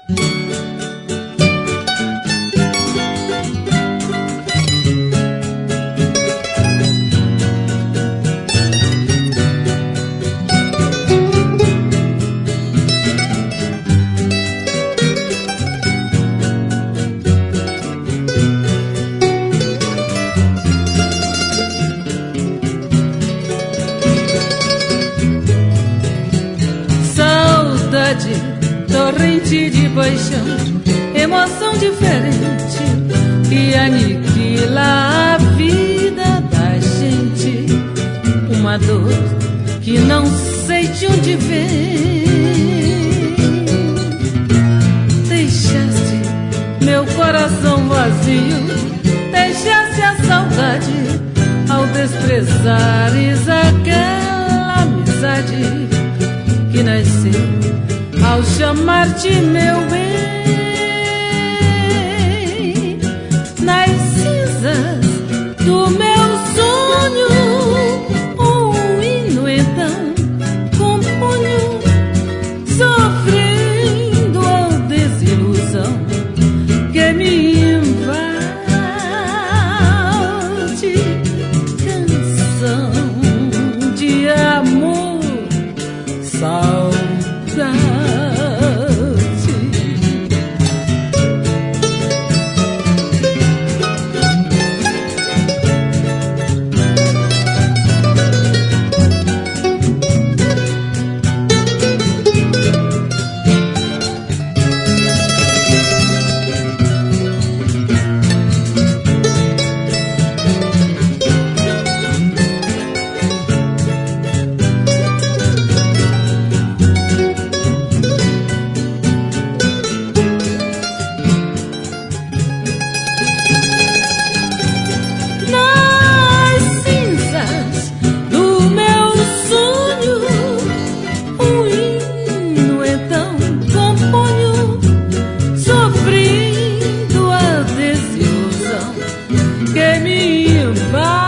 Torrente de paixão, emoção diferente que aniquila a vida da gente. Uma dor que não sei de onde vem. Deixaste meu coração vazio, deixaste a saudade ao desprezares aquela amizade que nasceu ao chamar-te meu bem. Nas cinzas do meu sonho, um hino então compunho, sofrendo a desilusão que me invade. Canção de amor, saudade. Que me invade.